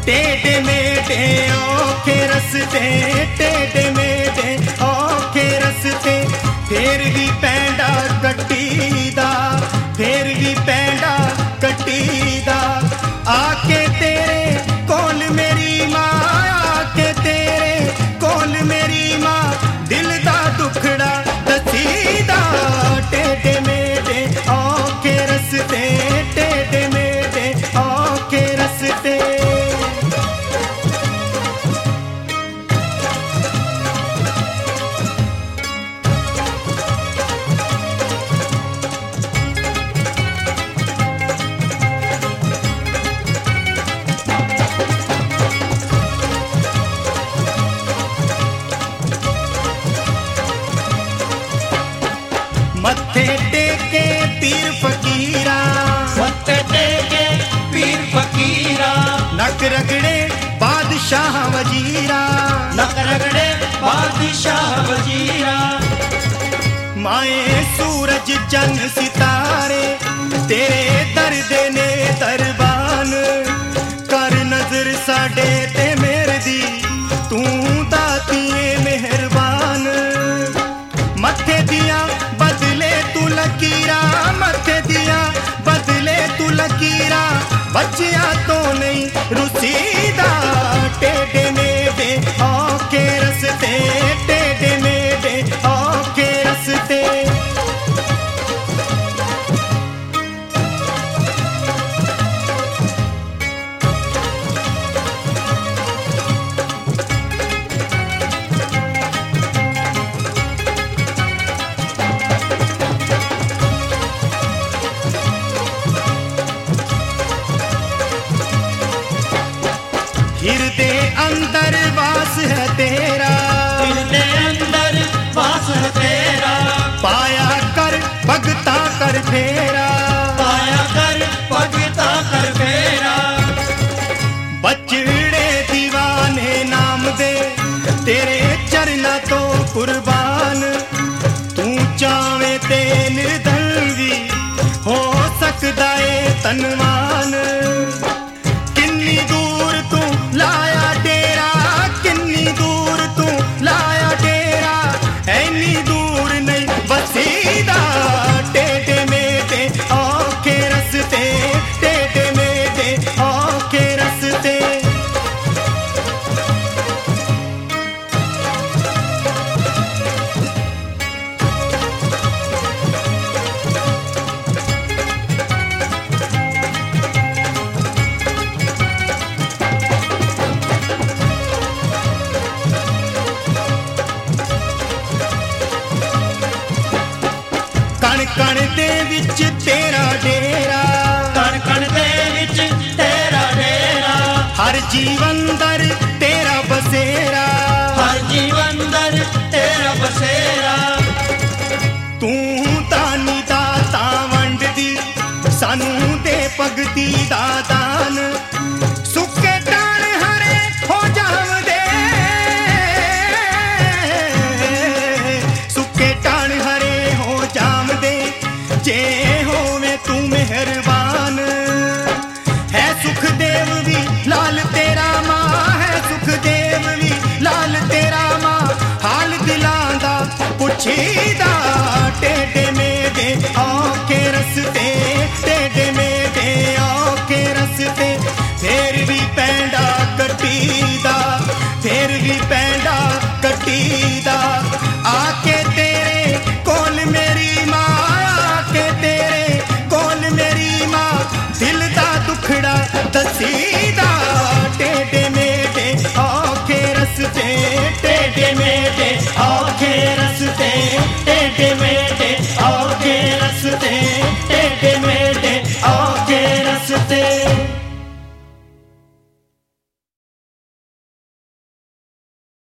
टेढ़े मेढ़े औखे रस्ते, टेढ़े मेढ़े औखे रस्ते, फिर भी पैंडा कट्टीदा, फिर भी पैंडा कट्टीदा। आके तेरे कोल मेरी माँ, आके तेरे कोल मेरी माँ, दिल दा दुखड़ा दसीदा। टेढ़े मेढ़े औखे रस्ते, टेढ़े मेढ़े औखे रस्ते। मत्थे टेके पीर फकीरा, मत्थे टेके पीर फकीरा, नक रगड़े बादशाह वजीरा, नक रगड़े बादशाह वजीरा। माए सूरज चन्न सितारे, तेरे दर्द ने दरबान, कर नजर साडे ते मेरे दी, तू दातिए मेहरबान। मत्थे दिया बदले तू लकीरा, मत्थे दिया बदले तू लकीरा, बच्चिया तो नहीं रुसीदा। टेढ़े मेढ़े औखे रस्ते, टेढ़े मेढ़े औखे रस्ते। हिरदे अंदर वास है तेरा, हिरदे अंदर वास है तेरा, पाया कर भगता कर फेरा, पाया कर भगता कर फेरा। बचड़े दीवाने नाम दे, तेरे चरना तो कुर्बान, तू चावे ते निर्धन भी हो सकदा है तनवान। किन्नी दूर तू लाया डेरा, किन्नी दूर तू लाया डेरा, ऐनी दूर नहीं बसीदा। टेढ़े मेढ़े औखे रस्ते, टेढ़े मेढ़े औखे रस्ते। कण कण दे विच तेरा डेरा, कण कण दे विच तेरा डेरा, हर जीवन दर तेरा बसेरा, हर जीवन दर तेरा बसेरा। तू दानी दाता वंड दी, सानू दे भगती दा दान। सुके टाण हरे हो जावदे, सुके टाण हरे हो जावदे, जे होवे तू मेहरबान। है सुखदेव भी लाल तेरा मां, है सुखदेव भी लाल तेरा मां, हाल दिलां दा पुछीदा। टेढ़े मेढ़े औखे रस्ते, टेढ़े मेढ़े औखे रस्ते, फिर भी पैंडा कट्टीदा, फिर भी पैंडा कट्टीदा। आके तेरे कोल मेरी माँ, आके तेरे कोल मेरी माँ, दिल दा दुखड़ा दसीदा। टेढ़े मेढ़े औखे रस्ते, टेढ़े मेढ़े औखे रस्ते, टेढ़े मेढ़े औखे रस्ते।